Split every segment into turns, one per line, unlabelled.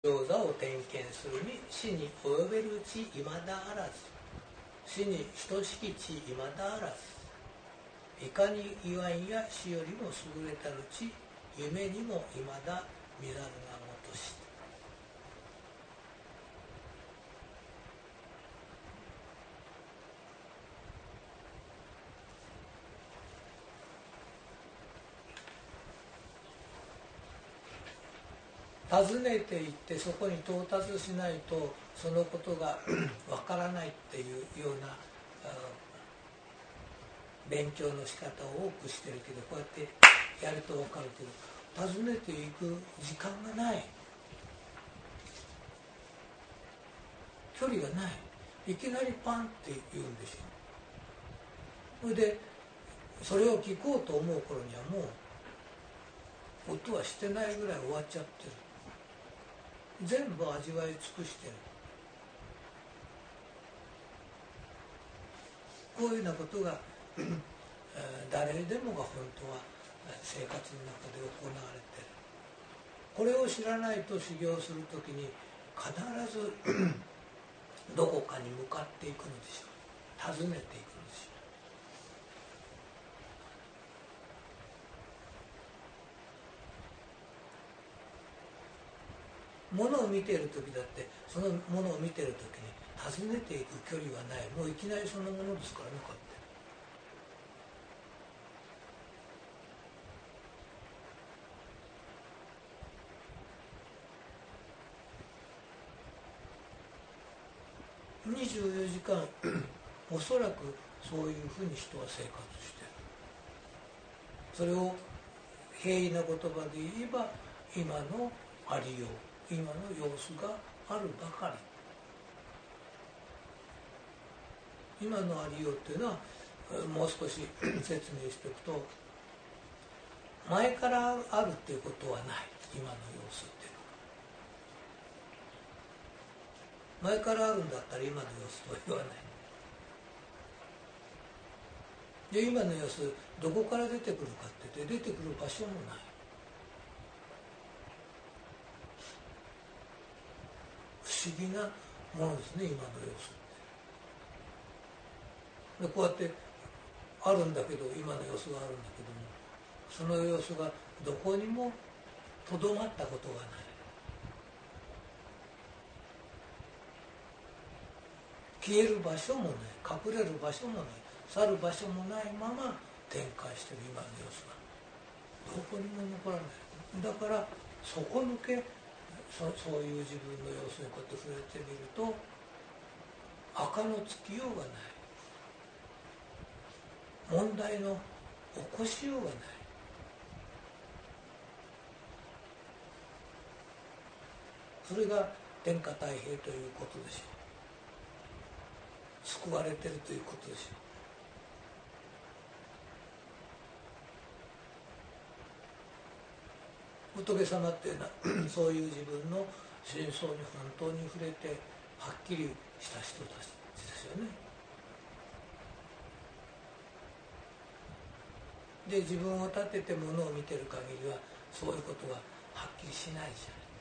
上座を点検するに死に及べる地いまだあらず、死に等しき地いまだあらず、いかに言わんや死よりも優れたる地夢にもいまだ見ざるがごとし。訪ねていってそこに到達しないとそのことがわからないっていうような勉強の仕方を多くしてるけど、こうやってやるとわかるけど、訪ねていく時間がない、距離がない、いきなりパンって言うんですよ。それでそれを聞こうと思う頃にはもう音はしてないぐらい終わっちゃってる。全部味わい尽くしてる。こういうようなことが誰でもが本当は生活の中で行われている。これを知らないと修行するときに必ずどこかに向かっていくのでしょう。訪ねていくのでしょう。ものを見ているときだってそのものを見ているときに訪ねていく距離はない。もういきなりそのものですからね。こうやって24時間おそらくそういうふうに人は生活している。それを平易な言葉で言えば今のありよう、今の様子があるばかり。今のありようっていうのはもう少し説明しておくと、前からあるっていうことはない。今の様子っていうのは前からあるんだったら今の様子とは言わない。で今の様子どこから出てくるかって言って出てくる場所もない。不思議なものですね、今の様子って。でこうやってあるんだけど、今の様子があるんだけども、その様子がどこにもとどまったことがない。消える場所もない、隠れる場所もない、去る場所もないまま展開している今の様子がどこにも残らない。だから底抜けそういう自分の様子にこうやって触れてみると垢のつきようがない、問題の起こしようがない。それが天下太平ということでしょう。救われているということでしょう。仏様っていうのはそういう自分の真相に本当に触れてはっきりした人たちですよね。で自分を立ててものを見てる限りはそういうことははっきりしないじゃない。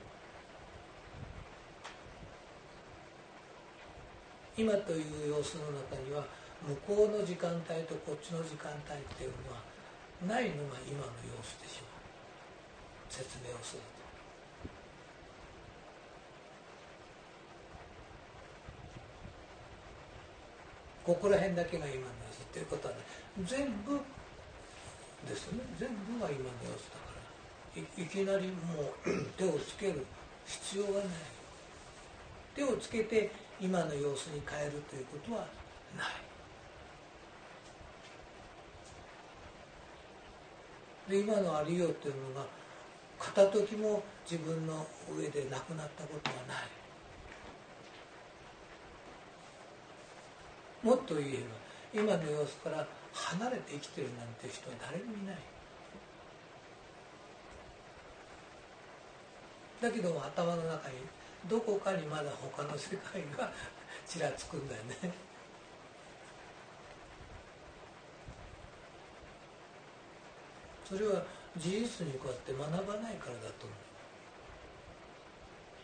今という様子の中には向こうの時間帯とこっちの時間帯っていうのはないのが今の様子でしょう。説明をするとここら辺だけが今の様子っていうことは、ね、全部ですね。全部が今の様子だから いきなりもう手をつける必要がない。手をつけて今の様子に変えるということはない。で今のありようというのが片時も自分の上でなくなったことはない。もっと言えば今の様子から離れて生きてるなんて人は誰もいない。だけども頭の中にどこかにまだ他の世界がちらつくんだよね。それは事実にこうやって学ばないからだと思う。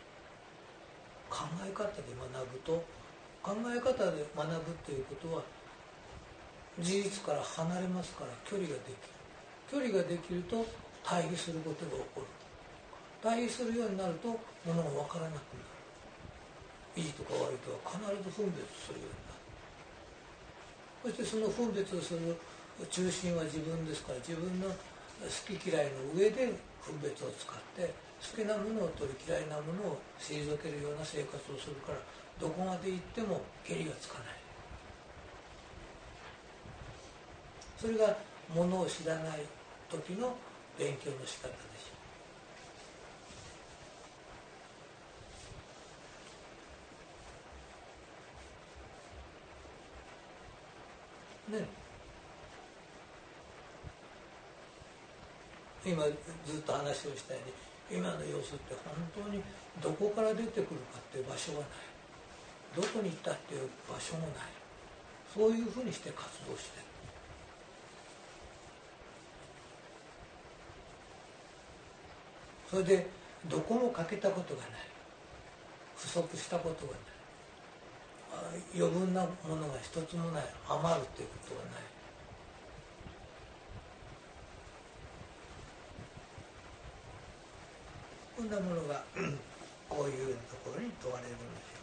考え方で学ぶと、考え方で学ぶということは事実から離れますから、距離ができる。距離ができると対比することが起こる。対比するようになるとものが分からなくなる。いいとか悪いとか必ず分別するようになる。そしてその分別をする中心は自分ですから、自分の好き嫌いの上で分別を使って好きなものを取り、嫌いなものを退けるような生活をするから、どこまで行ってもけりがつかない。それがものを知らない時の勉強の仕方でしょう。ね。今ずっと話をしたように、今の様子って本当にどこから出てくるかっていう場所がない。どこに行ったっていう場所もない。そういうふうにして活動してる。それでどこも欠けたことがない。不足したことがない。余分なものが一つもない。余るということがない。こんなものがこういうところに問われるんです。